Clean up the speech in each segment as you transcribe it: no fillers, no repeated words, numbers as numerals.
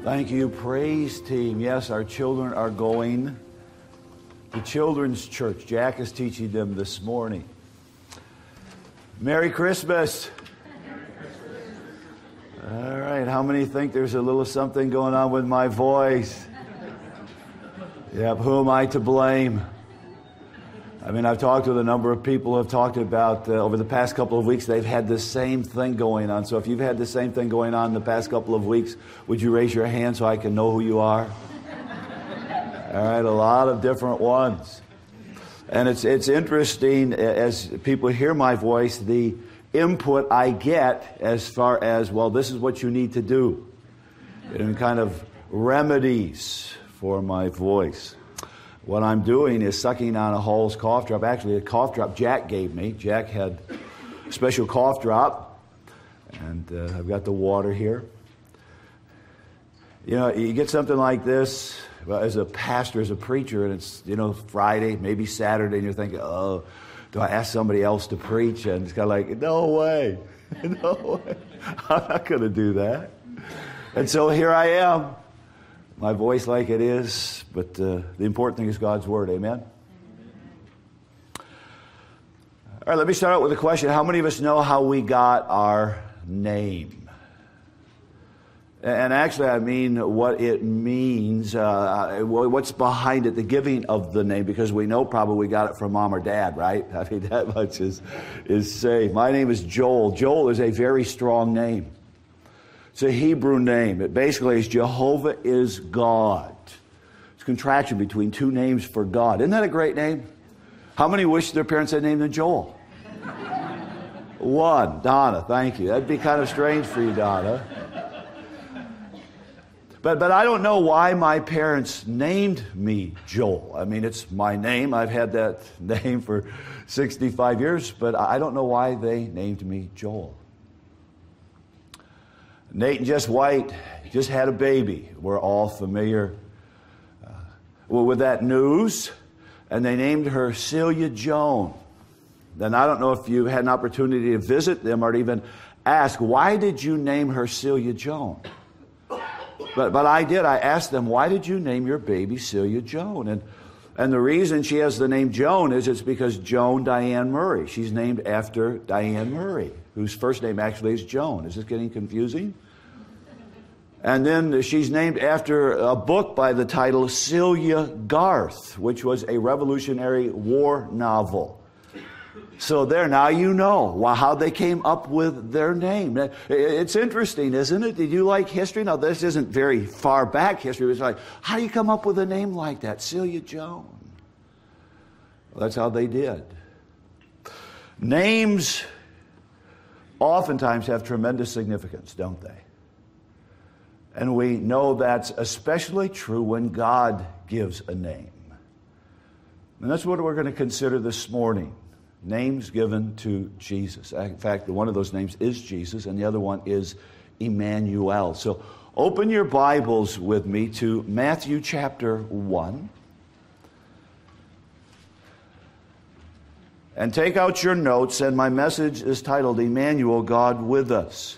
Thank you, praise team. Yes, our children are going to Children's Church. Jack is teaching them this morning. Merry Christmas. All right, how many think there's a little something going on with my voice? Yep, who am I to blame? I mean, I've talked with a number of people who have talked about over the past couple of weeks, they've had the same thing going on. So if you've had the same thing going on the past couple of weeks, would you raise your hand so I can know who you are? All right, a lot of different ones. And it's interesting as people hear my voice, the input I get as far as, well, this is what you need to do. And kind of remedies for my voice. What I'm doing is sucking on a Hall's cough drop. Actually, a cough drop Jack gave me. Jack had a special cough drop. And I've got the water here. You know, you get something like this as a pastor, as a preacher, and it's, you know, Friday, maybe Saturday, and you're thinking, oh, do I ask somebody else to preach? And it's kind of like, no way. No way. I'm not going to do that. And so here I am. My voice like it is, but the important thing is God's Word. Amen? All right, let me start out with a question. How many of us know how we got our name? And actually, I mean what it means, what's behind it, the giving of the name, because we know probably we got it from mom or dad, right? I mean, that much is safe. My name is Joel. Joel is a very strong name. It's a Hebrew name. It basically is Jehovah is God. It's a contraction between two names for God. Isn't that a great name? How many wish their parents had named them Joel? One. Donna, thank you. That'd be kind of strange for you, Donna. But I don't know why my parents named me Joel. I mean, it's my name. I've had that name for 65 years, but I don't know why they named me Joel. Nate and Jess White just had a baby. We're all familiar with that news. And they named her Celia Joan. Then I don't know if you had an opportunity to visit them or to even ask, why did you name her Celia Joan? But I did. I asked them, why did you name your baby Celia Joan? And the reason she has the name Joan is it's because Joan Diane Murray. She's named after Diane Murray, whose first name actually is Joan. Is this getting confusing? And then she's named after a book by the title Celia Garth, which was a Revolutionary War novel. So there, now you know how they came up with their name. It's interesting, isn't it? Did you like history? Now, this isn't very far back history. It's like, how do you come up with a name like that? Celia Joan. Well, that's how they did. Names oftentimes have tremendous significance, don't they? And we know that's especially true when God gives a name. And that's what we're going to consider this morning. Names given to Jesus. In fact, one of those names is Jesus, and the other one is Emmanuel. So open your Bibles with me to Matthew chapter 1. And take out your notes, and my message is titled, Emmanuel, God with us.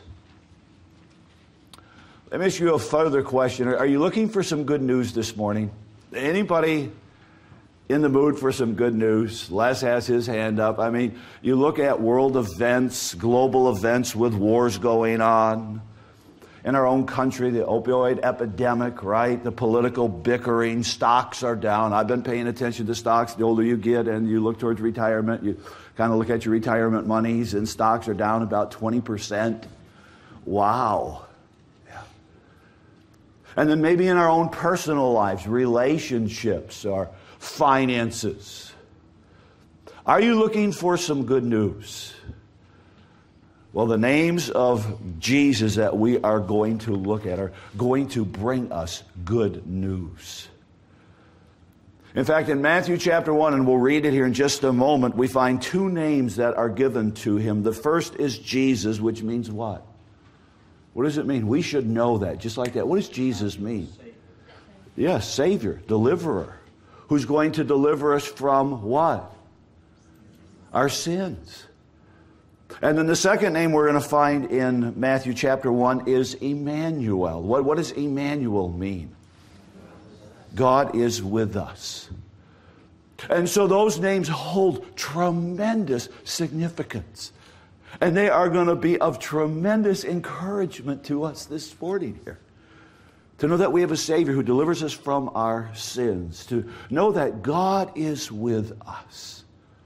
Let me ask you a further question. Are you looking for some good news this morning? Anybody in the mood for some good news? Les has his hand up. I mean, you look at world events, global events with wars going on. In our own country, the opioid epidemic, right? The political bickering, stocks are down. I've been paying attention to stocks. The older you get and you look towards retirement, you kind of look at your retirement monies, and stocks are down about 20%. Wow. And then maybe in our own personal lives, relationships or finances. Are you looking for some good news? Well, the names of Jesus that we are going to look at are going to bring us good news. In fact, in Matthew chapter 1, and we'll read it here in just a moment, we find two names that are given to him. The first is Jesus, which means what? What does it mean? We should know that, just like that. What does Jesus mean? Yes, Savior, deliverer. Who's going to deliver us from what? Our sins. And then the second name we're going to find in Matthew chapter 1 is Emmanuel. What does Emmanuel mean? God is with us. And so those names hold tremendous significance. And they are going to be of tremendous encouragement to us this morning here. To know that we have a Savior who delivers us from our sins. To know that God is with us.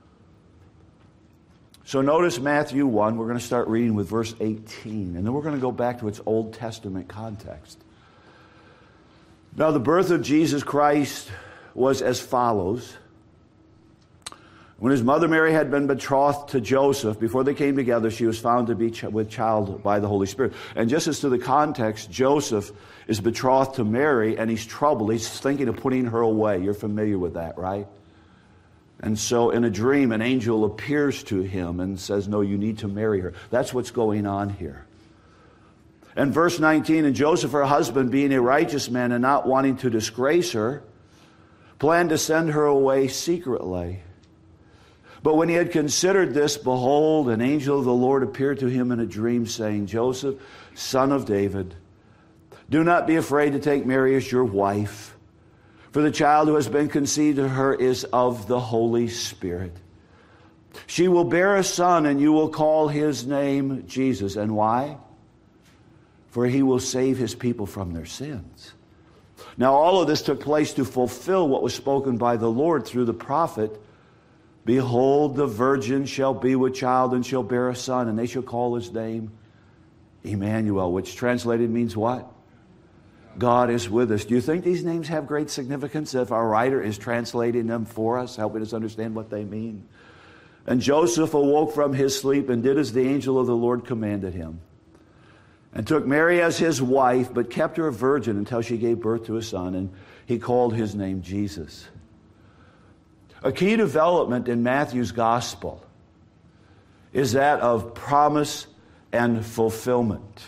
So notice Matthew 1. We're going to start reading with verse 18. And then we're going to go back to its Old Testament context. Now the birth of Jesus Christ was as follows. When his mother Mary had been betrothed to Joseph, before they came together, she was found to be with child by the Holy Spirit. And just as to the context, Joseph is betrothed to Mary, and he's troubled. He's thinking of putting her away. You're familiar with that, right? And so in a dream, an angel appears to him and says, no, you need to marry her. That's what's going on here. And verse 19, and Joseph, her husband, being a righteous man and not wanting to disgrace her, planned to send her away secretly. But when he had considered this, behold, an angel of the Lord appeared to him in a dream, saying, Joseph, son of David, do not be afraid to take Mary as your wife, for the child who has been conceived in her is of the Holy Spirit. She will bear a son, and you will call his name Jesus. And why? For he will save his people from their sins. Now all of this took place to fulfill what was spoken by the Lord through the prophet. Behold, the virgin shall be with child and shall bear a son, and they shall call his name Emmanuel, which translated means what? God is with us. Do you think these names have great significance if our writer is translating them for us, helping us understand what they mean? And Joseph awoke from his sleep and did as the angel of the Lord commanded him, and took Mary as his wife, but kept her a virgin until she gave birth to a son, and he called his name Jesus. A key development in Matthew's gospel is that of promise and fulfillment.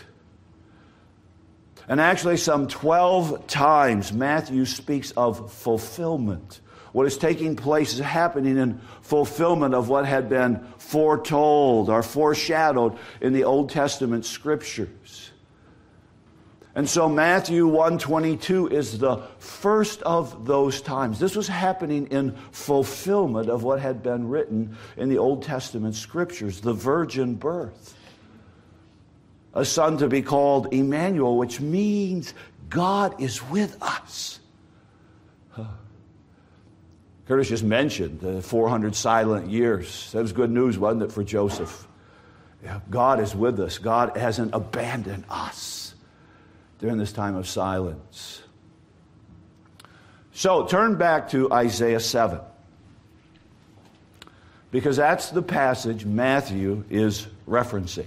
And actually some 12 times Matthew speaks of fulfillment. What is taking place is happening in fulfillment of what had been foretold or foreshadowed in the Old Testament scriptures. And so Matthew 1:22 is the first of those times. This was happening in fulfillment of what had been written in the Old Testament scriptures, the virgin birth. A son to be called Emmanuel, which means God is with us. Curtis just mentioned the 400 silent years. That was good news, wasn't it, for Joseph? Yeah, God is with us. God hasn't abandoned us during this time of silence. So turn back to Isaiah 7. Because that's the passage Matthew is referencing.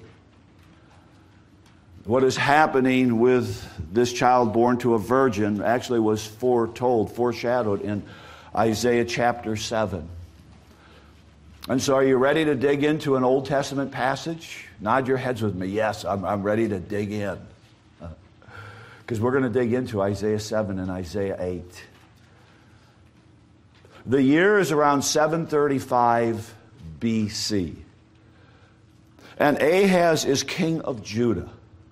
What is happening with this child born to a virgin actually was foreshadowed in Isaiah chapter 7. And so are you ready to dig into an Old Testament passage? Nod your heads with me. Yes, I'm ready to dig in. Because we're going to dig into Isaiah 7 and Isaiah 8. The year is around 735 BC. And Ahaz is king of Judah.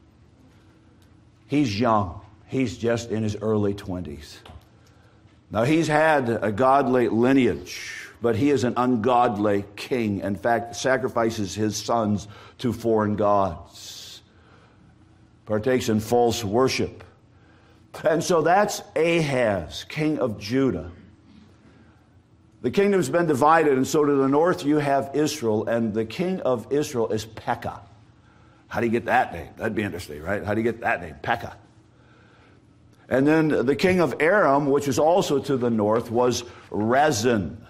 He's young. He's just in his early 20s. Now, he's had a godly lineage, but he is an ungodly king. In fact, sacrifices his sons to foreign gods. Partakes in false worship. And so that's Ahaz, king of Judah. The kingdom's been divided, and so to the north you have Israel, and the king of Israel is Pekah. How do you get that name? That'd be interesting, right? How do you get that name? Pekah. And then the king of Aram, which is also to the north, was Rezin.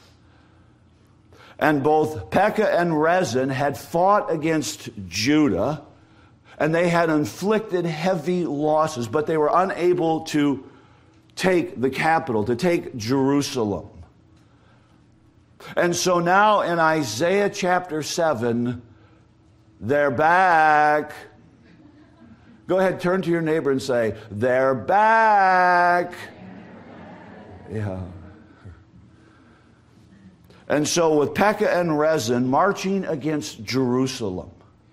And both Pekah and Rezin had fought against Judah, and they had inflicted heavy losses, but they were unable to take the capital, to take Jerusalem. And so now in Isaiah chapter 7, they're back. Go ahead, turn to your neighbor and say, they're back. Yeah. And so with Pekah and Rezin marching against Jerusalem,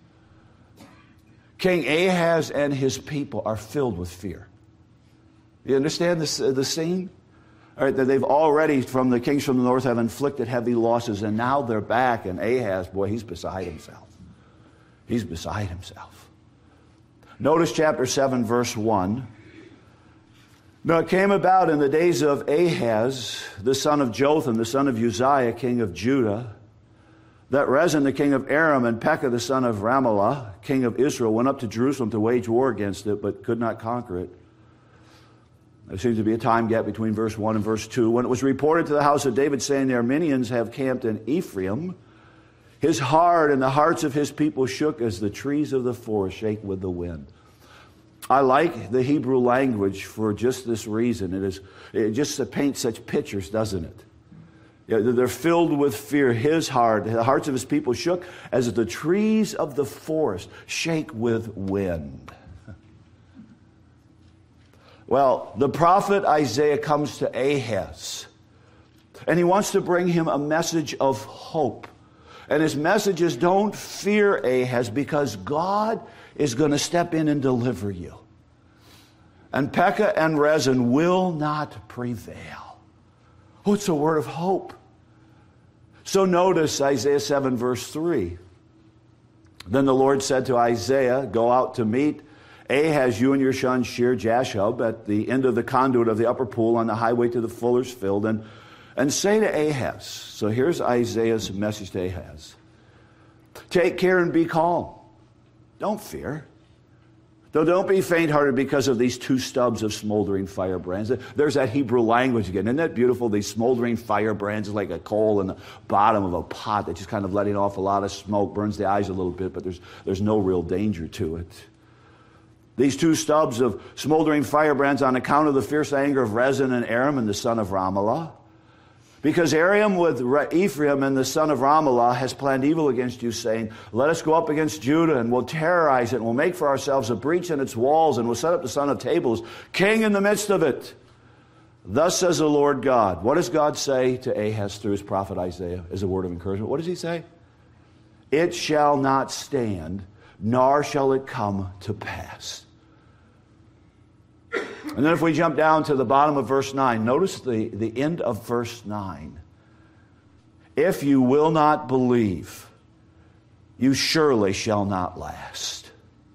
King Ahaz and his people are filled with fear. You understand this, the scene? All right, that they've already, from the kings from the north, have inflicted heavy losses, and now they're back, and Ahaz, boy, he's beside himself. He's beside himself. Notice chapter 7, verse 1. Now it came about in the days of Ahaz, the son of Jotham, the son of Uzziah, king of Judah, that Rezin, the king of Aram, and Pekah, the son of Ramelah, king of Israel, went up to Jerusalem to wage war against it, but could not conquer it. There seems to be a time gap between verse 1 and verse 2. When it was reported to the house of David, saying, the Arameans have camped in Ephraim, his heart and the hearts of his people shook as the trees of the forest shake with the wind. I like the Hebrew language for just this reason. It just paints such pictures, doesn't it? Yeah, they're filled with fear. His heart, the hearts of his people shook as the trees of the forest shake with wind. Well, the prophet Isaiah comes to Ahaz, and he wants to bring him a message of hope. And his message is, don't fear, Ahaz, because God is going to step in and deliver you. And Pekah and Rezin will not prevail. Oh, it's a word of hope. So notice Isaiah 7, verse 3. Then the Lord said to Isaiah, go out to meet Ahaz, you and your son Shear-Jashub, at the end of the conduit of the upper pool on the highway to the fuller's field, and say to Ahaz, so here's Isaiah's message to Ahaz. Take care and be calm. Don't fear. Don't be faint-hearted because of these two stubs of smoldering firebrands. There's that Hebrew language again. Isn't that beautiful? These smoldering firebrands like a coal in the bottom of a pot that's just kind of letting off a lot of smoke, burns the eyes a little bit, but there's no real danger to it. These two stubs of smoldering firebrands on account of the fierce anger of Rezin and Aram and the son of Ramelah. Because Aram with Ephraim and the son of Ramelah has planned evil against you, saying, let us go up against Judah, and we'll terrorize it, and we'll make for ourselves a breach in its walls, and we'll set up the son of Tables, king in the midst of it. Thus says the Lord God. What does God say to Ahaz through his prophet Isaiah as a word of encouragement? What does he say? It shall not stand, nor shall it come to pass. And then if we jump down to the bottom of verse 9, notice the end of verse 9. If you will not believe, you surely shall not last.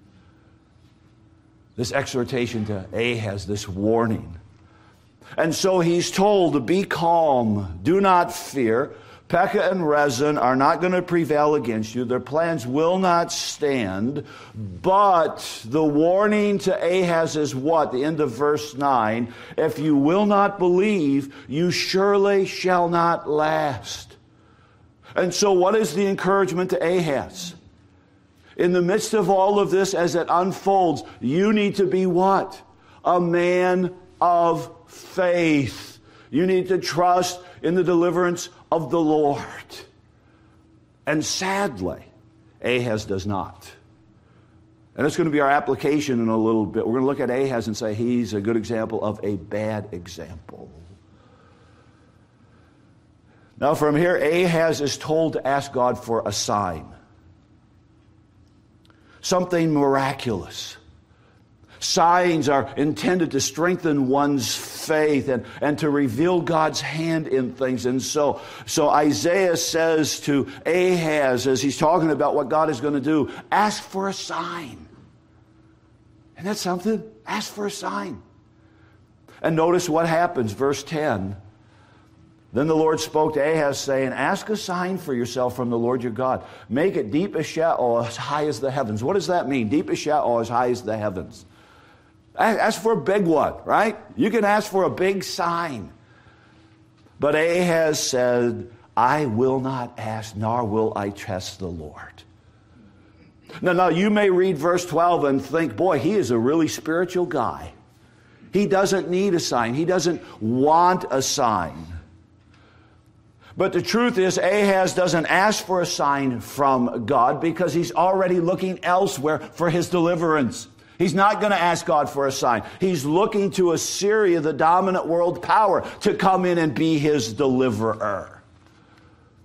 This exhortation to Ahaz, this warning. And so he's told to be calm, do not fear. Pekah and Rezin are not going to prevail against you. Their plans will not stand. But the warning to Ahaz is what? The end of verse 9. If you will not believe, you surely shall not last. And so what is the encouragement to Ahaz? In the midst of all of this, as it unfolds, you need to be what? A man of faith. You need to trust in the deliverance of the Lord. And sadly, Ahaz does not. And it's going to be our application in a little bit. We're going to look at Ahaz and say he's a good example of a bad example. Now from here, Ahaz is told to ask God for a sign. Something miraculous. Signs are intended to strengthen one's faith and to reveal God's hand in things. And so Isaiah says to Ahaz, as he's talking about what God is going to do, ask for a sign. Isn't that something? Ask for a sign. And notice what happens, verse 10. Then the Lord spoke to Ahaz, saying, ask a sign for yourself from the Lord your God. Make it deep as Sheol, as high as the heavens. What does that mean? Deep as Sheol, as high as the heavens. Ask for a big one, right? You can ask for a big sign. But Ahaz said, I will not ask, nor will I test the Lord. Now, you may read verse 12 and think, boy, he is a really spiritual guy. He doesn't need a sign. He doesn't want a sign. But the truth is, Ahaz doesn't ask for a sign from God because he's already looking elsewhere for his deliverance. He's not going to ask God for a sign. He's looking to Assyria, the dominant world power, to come in and be his deliverer.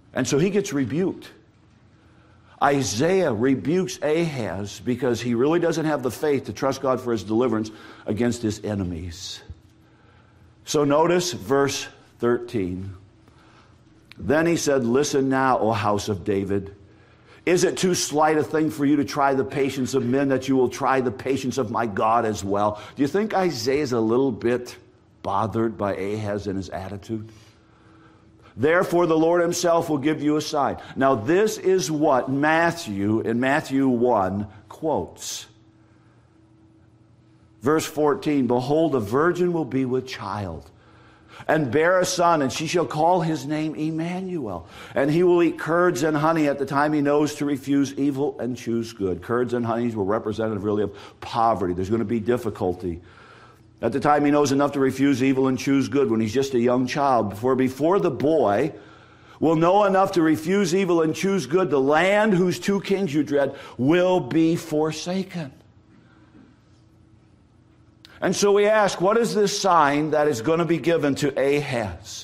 And so he gets rebuked. Isaiah rebukes Ahaz because he really doesn't have the faith to trust God for his deliverance against his enemies. So notice verse 13. Then he said, listen now, O house of David. Is it too slight a thing for you to try the patience of men that you will try the patience of my God as well? Do you think Isaiah is a little bit bothered by Ahaz and his attitude? Therefore the Lord himself will give you a sign. Now this is what Matthew, in Matthew 1, quotes. Verse 14, behold, a virgin will be with child, and bear a son, and she shall call his name Emmanuel. And he will eat curds and honey at the time he knows to refuse evil and choose good. Curds and honeys were representative really of poverty. There's going to be difficulty. At the time he knows enough to refuse evil and choose good, when he's just a young child. For before the boy will know enough to refuse evil and choose good, the land whose two kings you dread will be forsaken. And so we ask, what is this sign that is going to be given to Ahaz?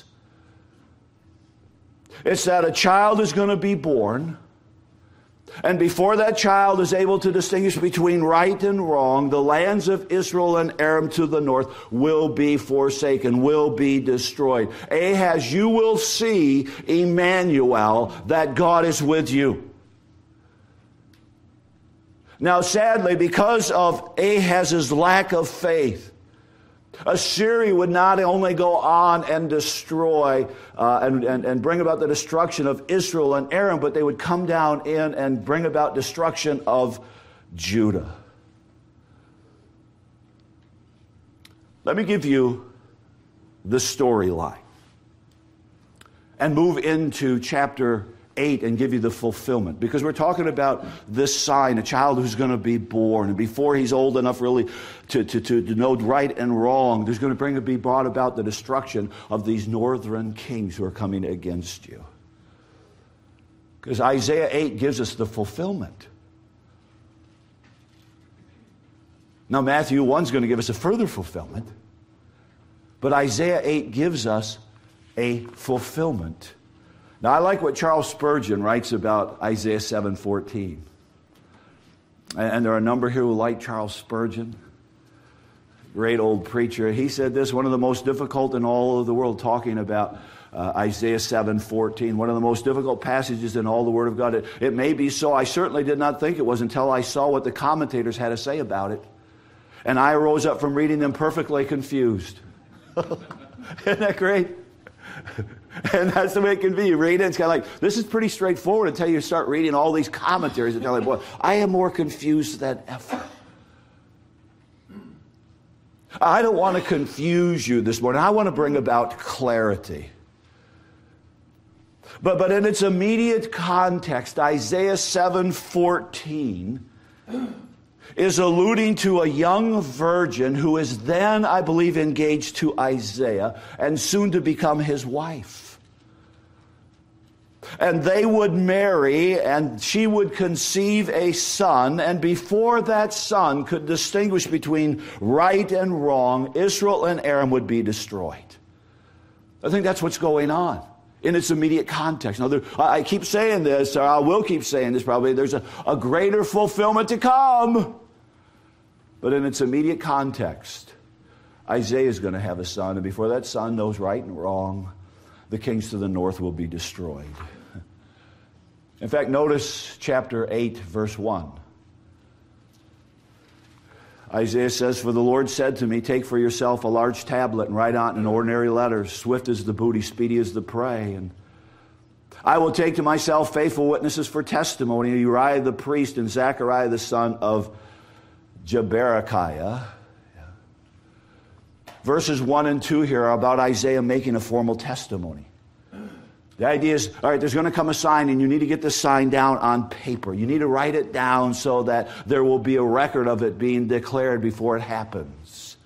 It's that a child is going to be born, and before that child is able to distinguish between right and wrong, the lands of Israel and Aram to the north will be forsaken, will be destroyed. Ahaz, you will see Emmanuel, that God is with you. Now, sadly, because of Ahaz's lack of faith, Assyria would not only go on and destroy and bring about the destruction of Israel and Aram, but they would come down in and bring about destruction of Judah. Let me give you the storyline and move into chapter 8 and give you the fulfillment, because we're talking about this sign, a child who's going to be born, and before he's old enough really to know right and wrong, there's going to be brought about the destruction of these northern kings who are coming against you. Because Isaiah 8 gives us the fulfillment. Now Matthew 1 is going to give us a further fulfillment, but Isaiah 8 gives us a fulfillment. Now, I like what Charles Spurgeon writes about Isaiah 7:14. And there are a number here who like Charles Spurgeon, great old preacher. He said this, one of the most difficult in all of the world, talking about Isaiah 7:14, one of the most difficult passages in all the Word of God. It may be so. I certainly did not think it was until I saw what the commentators had to say about it. And I rose up from reading them perfectly confused. Isn't that great? And that's the way it can be. You read it, it's kind of like, this is pretty straightforward until you start reading all these commentaries and tell you, boy, I am more confused than ever. I don't want to confuse you this morning. I want to bring about clarity. But in its immediate context, Isaiah 7:14 is alluding to a young virgin who is then, I believe, engaged to Isaiah and soon to become his wife. And they would marry, and she would conceive a son, and before that son could distinguish between right and wrong, Israel and Aram would be destroyed. I think that's what's going on in its immediate context. Now, I keep saying this, or I will keep saying this probably, there's a greater fulfillment to come. But in its immediate context, Isaiah is going to have a son, and before that son knows right and wrong, the kings to the north will be destroyed. In fact, notice chapter 8, verse 1. Isaiah says, for the Lord said to me, take for yourself a large tablet and write on it in ordinary letters, swift as the booty, speedy as the prey. And I will take to myself faithful witnesses for testimony, Uriah the priest and Zechariah the son of Jeberechiah. Verses 1 and 2 here are about Isaiah making a formal testimony. The idea is, all right, there's going to come a sign, and you need to get this sign down on paper. You need to write it down so that there will be a record of it being declared before it happens.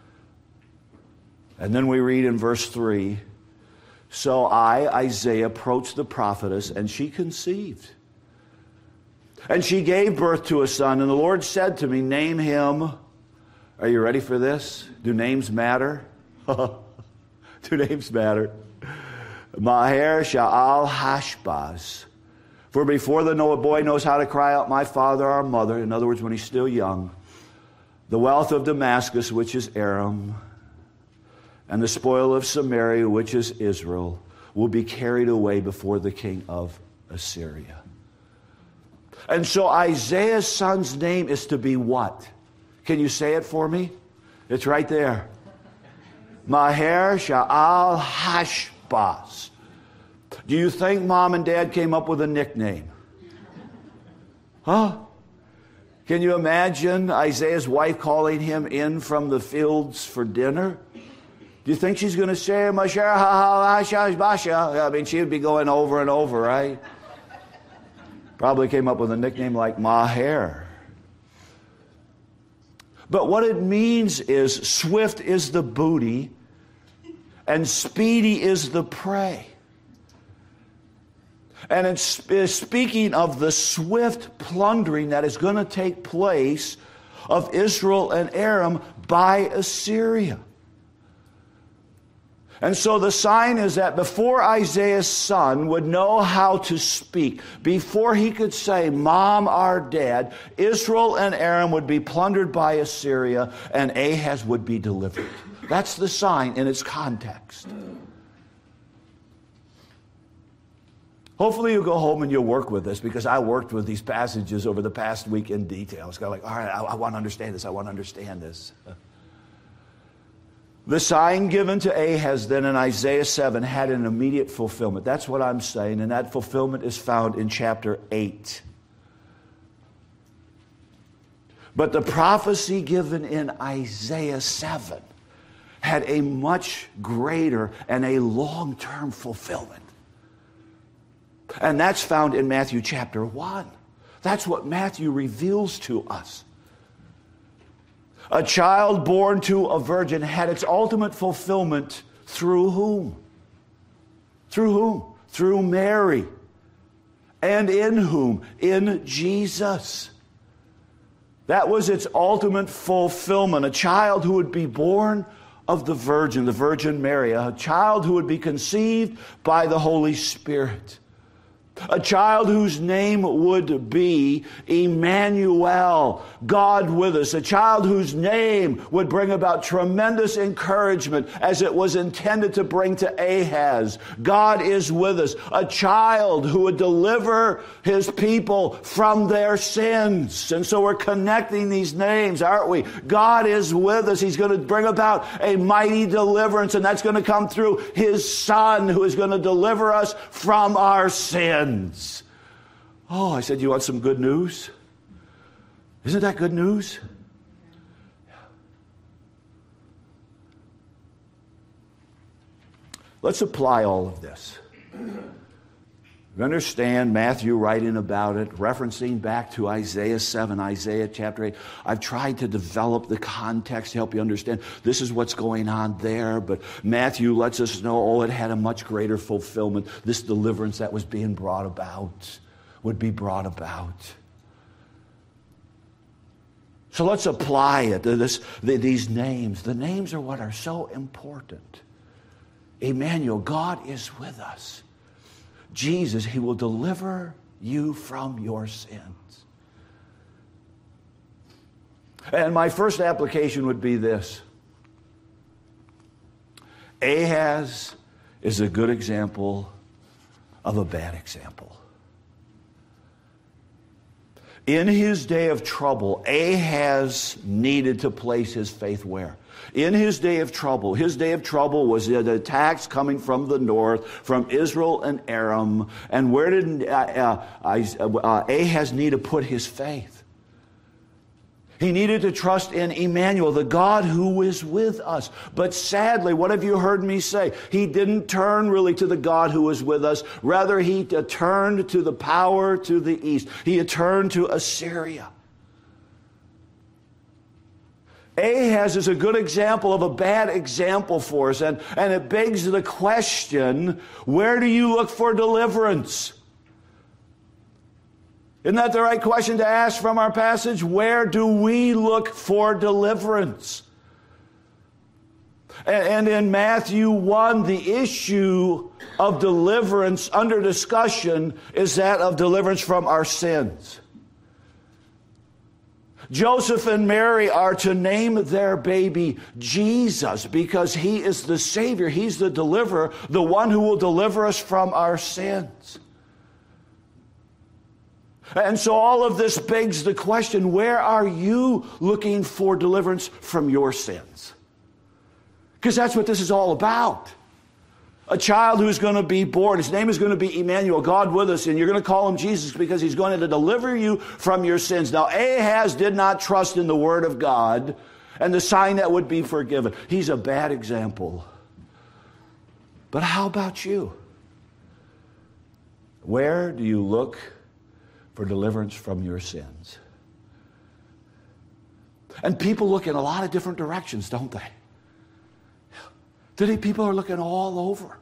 And then we read in verse 3, so I, Isaiah, approached the prophetess, and she conceived. And she gave birth to a son, and the Lord said to me, name him. Are you ready for this? Do names matter? Do names matter? Maher Sha'al Hashbaz. For before the boy knows how to cry out, my father, our mother, in other words, when he's still young, the wealth of Damascus, which is Aram, and the spoil of Samaria, which is Israel, will be carried away before the king of Assyria. And so Isaiah's son's name is to be what? Can you say it for me? It's right there. Maher Sha'al Hashbaz. Do you think mom and dad came up with a nickname? Huh? Can you imagine Isaiah's wife calling him in from the fields for dinner? Do you think she's going to say, Maher Sha'al Hashbaz? I mean, she would be going over and over, right? Probably came up with a nickname like Maher. But what it means is swift is the booty and speedy is the prey. And it's speaking of the swift plundering that is going to take place of Israel and Aram by Assyria. And so the sign is that before Isaiah's son would know how to speak, before he could say, Mom or Dad, Israel and Aram would be plundered by Assyria and Ahaz would be delivered. That's the sign in its context. Hopefully you'll go home and you'll work with this, because I worked with these passages over the past week in detail. It's kind of like, all right, I want to understand this. I want to understand this. The sign given to Ahaz then in Isaiah 7 had an immediate fulfillment. That's what I'm saying, and that fulfillment is found in chapter 8. But the prophecy given in Isaiah 7 had a much greater and a long-term fulfillment. And that's found in Matthew chapter 1. That's what Matthew reveals to us. A child born to a virgin had its ultimate fulfillment through whom? Through whom? Through Mary. And in whom? In Jesus. That was its ultimate fulfillment. A child who would be born of the Virgin Mary. A child who would be conceived by the Holy Spirit. A child whose name would be Emmanuel, God with us. A child whose name would bring about tremendous encouragement as it was intended to bring to Ahaz. God is with us. A child who would deliver his people from their sins. And so we're connecting these names, aren't we? God is with us. He's going to bring about a mighty deliverance, and that's going to come through his Son, who is going to deliver us from our sins. Oh, I said, you want some good news? Isn't that good news? Let's apply all of this. You understand Matthew writing about it, referencing back to Isaiah 7, Isaiah chapter 8. I've tried to develop the context to help you understand this is what's going on there. But Matthew lets us know, it had a much greater fulfillment. This deliverance that was being brought about would be brought about. So let's apply it to these names. The names are what are so important. Emmanuel, God is with us. Jesus, he will deliver you from your sins. And my first application would be this. Ahaz is a good example of a bad example. In his day of trouble, Ahaz needed to place his faith where? In his day of trouble was the attacks coming from the north, from Israel and Aram. And where did Ahaz need to put his faith? He needed to trust in Emmanuel, the God who is with us. But sadly, what have you heard me say? He didn't turn really to the God who is with us. Rather, he turned to the power to the east. He turned to Assyria. Ahaz is a good example of a bad example for us. And it begs the question, where do you look for deliverance? Isn't that the right question to ask from our passage? Where do we look for deliverance? And in Matthew 1, the issue of deliverance under discussion is that of deliverance from our sins. Joseph and Mary are to name their baby Jesus because he is the Savior. He's the deliverer, the one who will deliver us from our sins. And so all of this begs the question, where are you looking for deliverance from your sins? Because that's what this is all about. A child who's going to be born, his name is going to be Emmanuel, God with us, and you're going to call him Jesus because he's going to deliver you from your sins. Now, Ahaz did not trust in the word of God and the sign that would be forgiven. He's a bad example. But how about you? Where do you look for deliverance from your sins? And people look in a lot of different directions, don't they? Today, people are looking all over.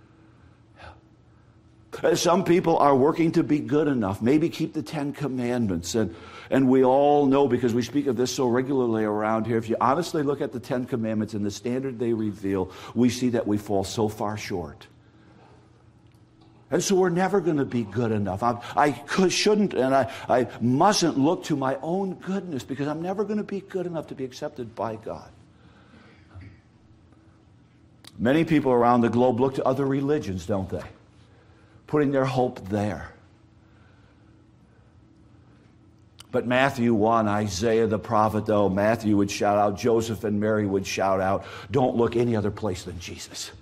Some people are working to be good enough, maybe keep the 10 Commandments. And we all know, because we speak of this so regularly around here, if you honestly look at the 10 Commandments and the standard they reveal, we see that we fall so far short. And so we're never going to be good enough. Shouldn't and I mustn't look to my own goodness because I'm never going to be good enough to be accepted by God. Many people around the globe look to other religions, don't they? Putting their hope there. But Matthew 1, Isaiah the prophet, though, Matthew would shout out, Joseph and Mary would shout out, don't look any other place than Jesus.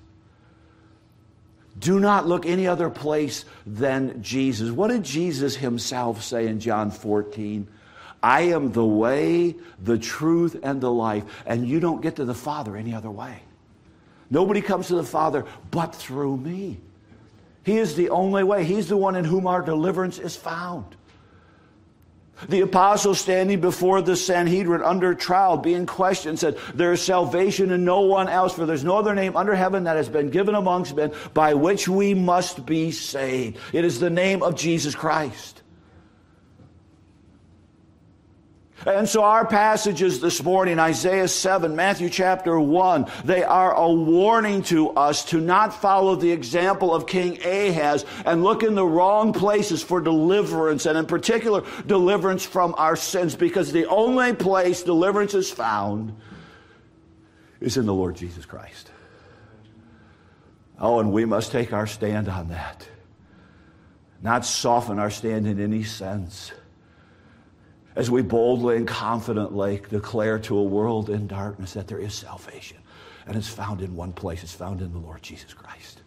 Do not look any other place than Jesus. What did Jesus himself say in John 14? I am the way, the truth, and the life, and you don't get to the Father any other way. Nobody comes to the Father but through me. He is the only way. He's the one in whom our deliverance is found. The apostle standing before the Sanhedrin under trial, being questioned, said, there is salvation in no one else, for there's no other name under heaven that has been given amongst men by which we must be saved. It is the name of Jesus Christ. And so our passages this morning, Isaiah 7, Matthew chapter 1, they are a warning to us to not follow the example of King Ahaz and look in the wrong places for deliverance, and in particular, deliverance from our sins, because the only place deliverance is found is in the Lord Jesus Christ. Oh, and we must take our stand on that, not soften our stand in any sense, as we boldly and confidently declare to a world in darkness that there is salvation. And it's found in one place. It's found in the Lord Jesus Christ.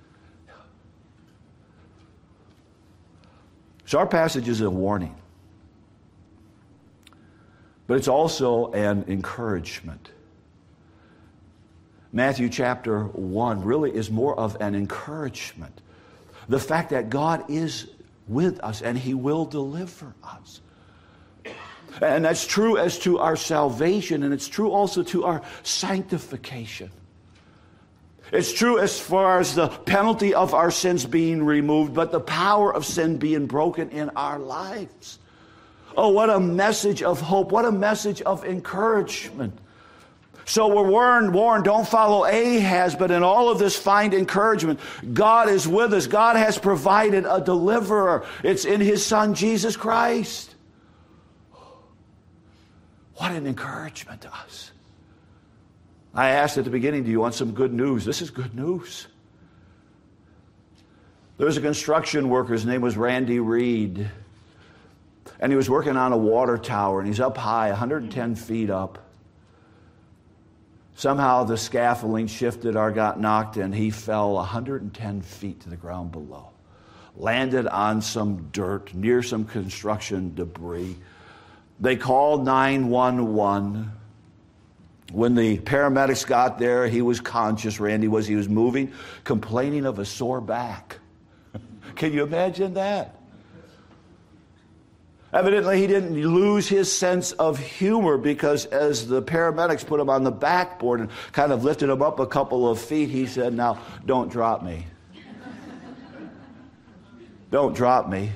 So our passage is a warning. But it's also an encouragement. Matthew chapter 1 really is more of an encouragement. The fact that God is with us and He will deliver us. And that's true as to our salvation, and it's true also to our sanctification. It's true as far as the penalty of our sins being removed, but the power of sin being broken in our lives. Oh, what a message of hope. What a message of encouragement. So we're warned, don't follow Ahaz, but in all of this find encouragement. God is with us. God has provided a deliverer. It's in His Son, Jesus Christ. What an encouragement to us. I asked at the beginning, do you want some good news? This is good news. There was a construction worker, his name was Randy Reed, and he was working on a water tower, and he's up high, 110 feet up. Somehow the scaffolding shifted or got knocked, and he fell 110 feet to the ground below. Landed on some dirt near some construction debris. They called 911. When the paramedics got there, he was conscious, Randy was. He was moving, complaining of a sore back. Can you imagine that? Evidently, he didn't lose his sense of humor, because as the paramedics put him on the backboard and kind of lifted him up a couple of feet, he said, now, don't drop me. Don't drop me.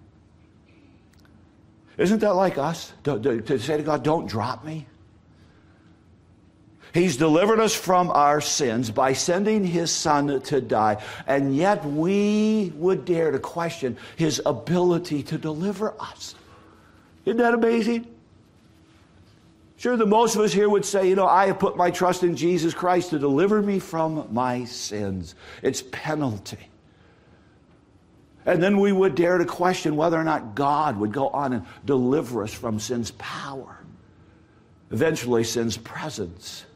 Isn't that like us? To say to God, don't drop me? He's delivered us from our sins by sending His Son to die, and yet we would dare to question His ability to deliver us. Isn't that amazing? Sure, the most of us here would say, I have put my trust in Jesus Christ to deliver me from my sins. It's penalty. And then we would dare to question whether or not God would go on and deliver us from sin's power, eventually sin's presence.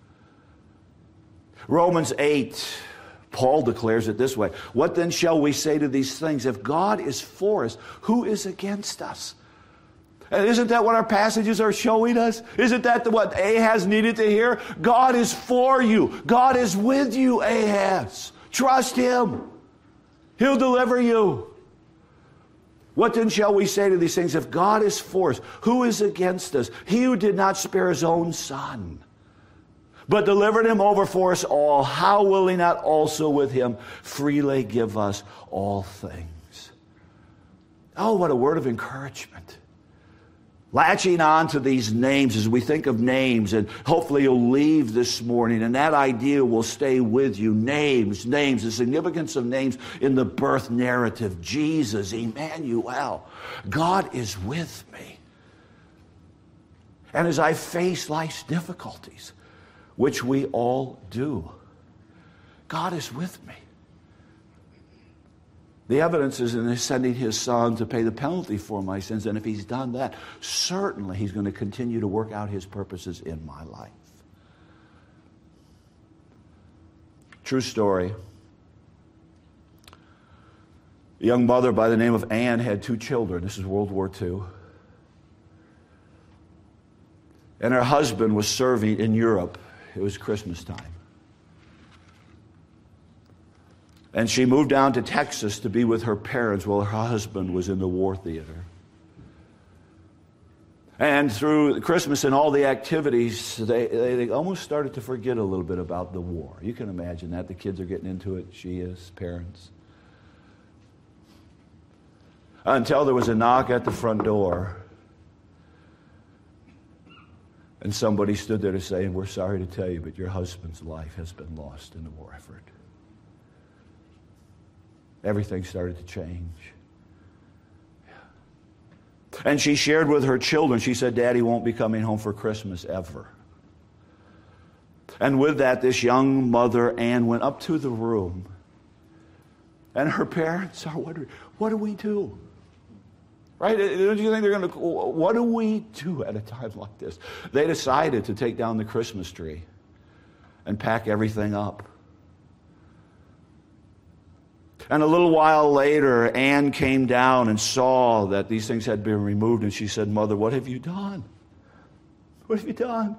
Romans 8, Paul declares it this way: what then shall we say to these things? If God is for us, who is against us? And isn't that what our passages are showing us? Isn't that what Ahaz needed to hear? God is for you. God is with you, Ahaz. Trust Him. He'll deliver you. What then shall we say to these things? If God is for us, who is against us? He who did not spare His own Son, but delivered Him over for us all, how will He not also with Him freely give us all things? Oh, what a word of encouragement. Latching on to these names as we think of names, and hopefully you'll leave this morning and that idea will stay with you. Names, the significance of names in the birth narrative. Jesus, Emmanuel, God is with me. And as I face life's difficulties, which we all do, God is with me. The evidence is in His sending His Son to pay the penalty for my sins. And if He's done that, certainly He's going to continue to work out His purposes in my life. True story. A young mother by the name of Anne had 2 children. This is World War II. And her husband was serving in Europe. It was Christmas time. And she moved down to Texas to be with her parents while her husband was in the war theater. And through Christmas and all the activities, they almost started to forget a little bit about the war. You can imagine that. The kids are getting into it. She is, parents. Until there was a knock at the front door. And somebody stood there to say, "We're sorry to tell you, but your husband's life has been lost in the war effort." Everything started to change. And she shared with her children, she said, "Daddy won't be coming home for Christmas ever." And with that, this young mother, Anne, went up to the room. And her parents are wondering, what do we do? Right? Don't you think they're going to, what do we do at a time like this? They decided to take down the Christmas tree and pack everything up. And a little while later, Anne came down and saw that these things had been removed, and she said, "Mother, what have you done? What have you done?"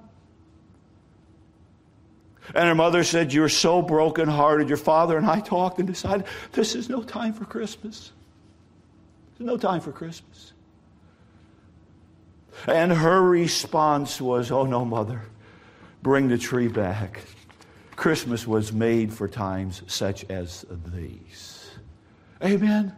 And her mother said, "You're so brokenhearted. Your father and I talked and decided this is no time for Christmas. There's no time for Christmas." And her response was, "Oh no, Mother, bring the tree back. Christmas was made for times such as these." Amen?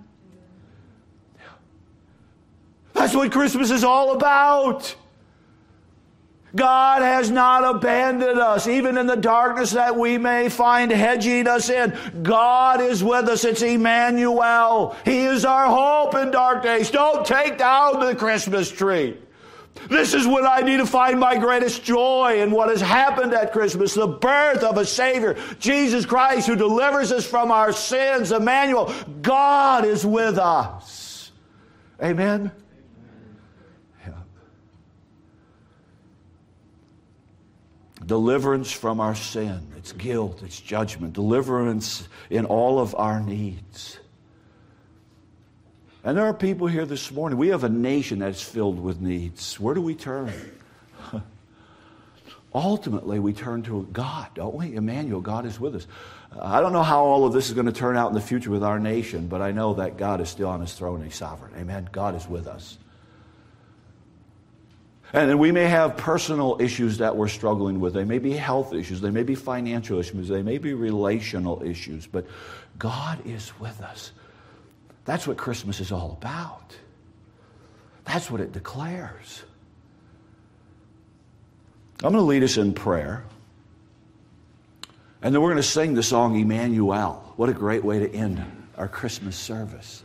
That's what Christmas is all about. God has not abandoned us, even in the darkness that we may find hedging us in. God is with us. It's Emmanuel. He is our hope in dark days. Don't take down the Christmas tree. This is when I need to find my greatest joy in what has happened at Christmas, the birth of a Savior, Jesus Christ, who delivers us from our sins. Emmanuel, God is with us. Amen? Yeah. Deliverance from our sin, its guilt, its judgment, deliverance in all of our needs. And there are people here this morning. We have a nation that's filled with needs. Where do we turn? Ultimately, we turn to God, don't we? Emmanuel, God is with us. I don't know how all of this is going to turn out in the future with our nation, but I know that God is still on His throne and He's sovereign. Amen? God is with us. And then we may have personal issues that we're struggling with. They may be health issues. They may be financial issues. They may be relational issues. But God is with us. That's what Christmas is all about. That's what it declares. I'm going to lead us in prayer. And then we're going to sing the song Emmanuel. What a great way to end our Christmas service.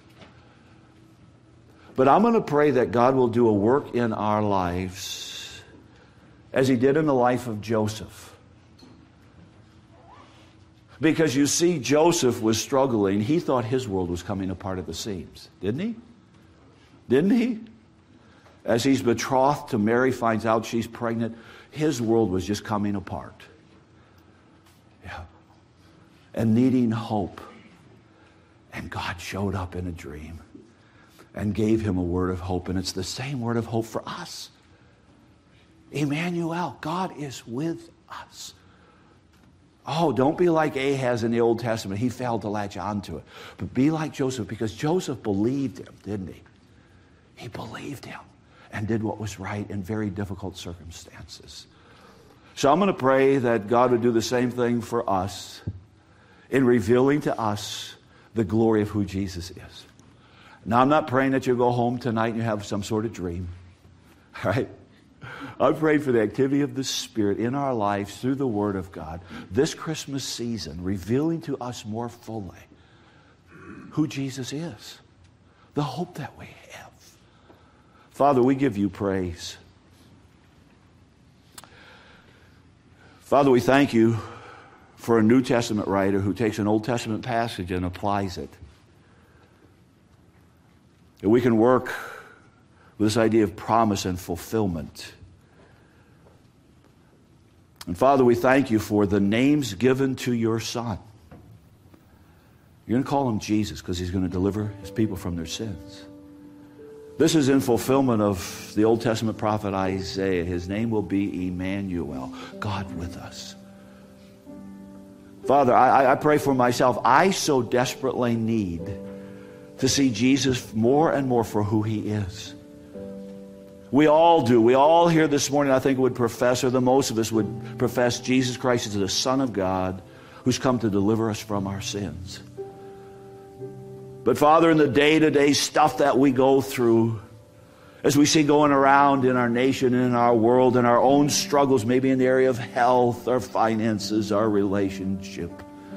But I'm going to pray that God will do a work in our lives as He did in the life of Joseph. Because you see, Joseph was struggling. He thought his world was coming apart at the seams. Didn't he? Didn't he? As he's betrothed to Mary, finds out she's pregnant, his world was just coming apart. Yeah. And needing hope. And God showed up in a dream and gave him a word of hope. And it's the same word of hope for us. Emmanuel, God is with us. Oh, don't be like Ahaz in the Old Testament. He failed to latch onto it. But be like Joseph, because Joseph believed him, didn't he? He believed him and did what was right in very difficult circumstances. So I'm going to pray that God would do the same thing for us in revealing to us the glory of who Jesus is. Now, I'm not praying that you go home tonight and you have some sort of dream. All right? I pray for the activity of the Spirit in our lives through the Word of God this Christmas season, revealing to us more fully who Jesus is, the hope that we have. Father, we give you praise. Father, we thank you for a New Testament writer who takes an Old Testament passage and applies it. That we can work with this idea of promise and fulfillment. And Father, we thank you for the names given to your Son. You're going to call him Jesus because he's going to deliver his people from their sins. This is in fulfillment of the Old Testament prophet Isaiah. His name will be Emmanuel, God with us. Father, I pray for myself. I so desperately need to see Jesus more and more for who he is. We all do. We all here this morning, I think, would profess, or the most of us would profess, Jesus Christ is the Son of God who's come to deliver us from our sins. But Father, in the day-to-day stuff that we go through, as we see going around in our nation and in our world, and our own struggles, maybe in the area of health, our finances, our relationship,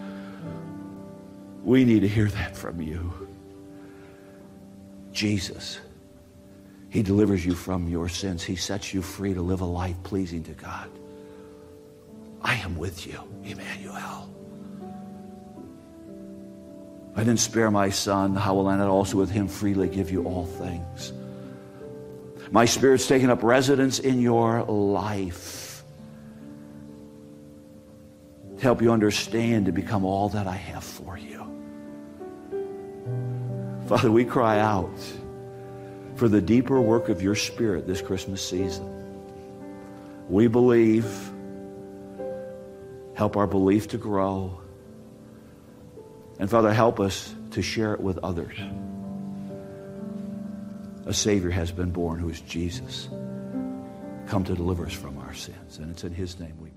we need to hear that from you. Jesus, he delivers you from your sins. He sets you free to live a life pleasing to God. I am with you, Emmanuel. I didn't spare my Son. How will I not also with him freely give you all things? My Spirit's taken up residence in your life to help you understand, to become all that I have for you. Father, we cry out for the deeper work of your Spirit this Christmas season. We believe. Help our belief to grow. And Father, help us to share it with others. A Savior has been born who is Jesus, come to deliver us from our sins. And it's in his name we